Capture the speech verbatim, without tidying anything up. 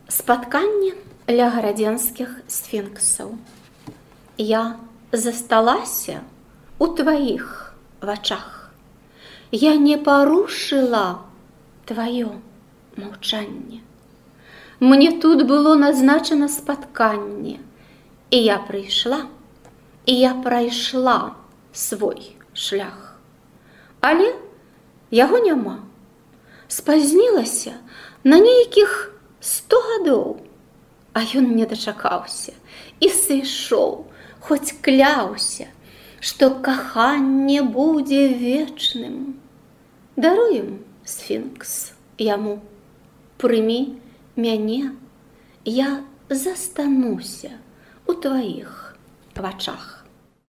Спатканне ля гарадзенскіх сфінксаў. Я засталася у тваіх вачах. Я не парушыла тваё маўчанне. Мне тут было назначана спатканне, і я прыйшла, і я прайшла свой шлях. Але яго няма. Спазнілася на нейкіх сто гадоў, а ён не дачакаўся і сышоў, хоць кляўся, што каханне будзе вечным. Даруем, сфінкс, яму, прымі мяне, я застануся у тваіх вачах.